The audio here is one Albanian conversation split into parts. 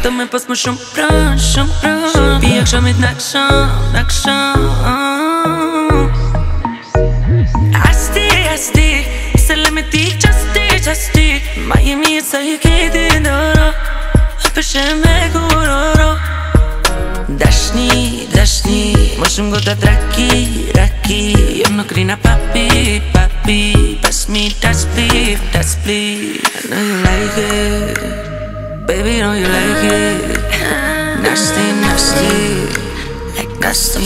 të me pas më shumë pranë Pia kshamit në ksham Asti Se le me ti qasti Ma jemi e sa i kiti ndoro Përshe me kuroro Dashni Më shumë gota raki Jo nuk rina papi Pass me that split I know you like it Baby, know you like it Nasty Like nasty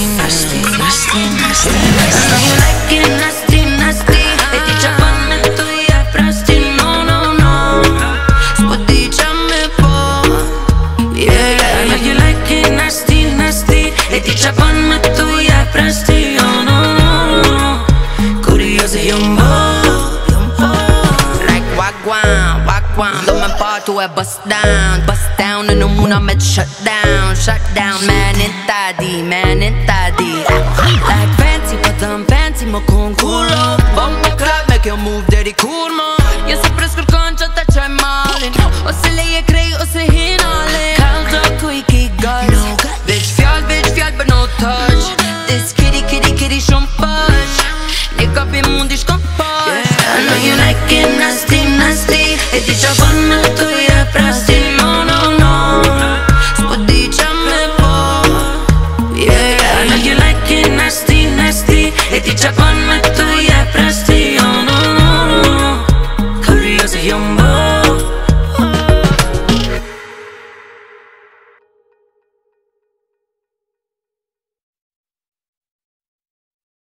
I know you like it nasty E ti qa pan me tu ja prasti No S'po di qa me po Yeah, I know you like it nasty E ti qa pan me tu ja prasti No Kurioze jom bo Like wagwan Do me partu e bust down E në muna me shut down Man in tadi Like fancy po dëm fancy Më kon kullo Bom më krap me kjo move deri kur mo Jo se pres kërkon që ta qaj malin Ose leje krej ose hinalin Kaldo ku I ki guys Bitch fjall but no touch This kitty shumë push Një kapi mundi shkom push I know you like it nasty E ti qa